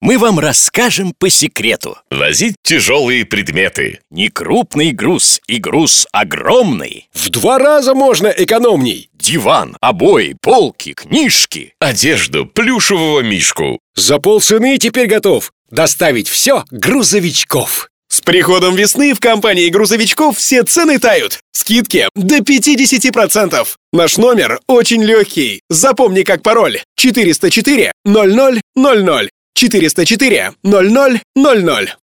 Мы вам расскажем по секрету. Возить тяжелые предметы. Не крупный груз и груз огромный. В 2 раза можно экономней. Диван, обои, полки, книжки. Одежду плюшевого мишку. За полцены теперь готов доставить все грузовичков. С приходом весны в компании грузовичков все цены тают. Скидки до 50%. Наш номер очень легкий. Запомни как пароль: 404 0000. 404 0000.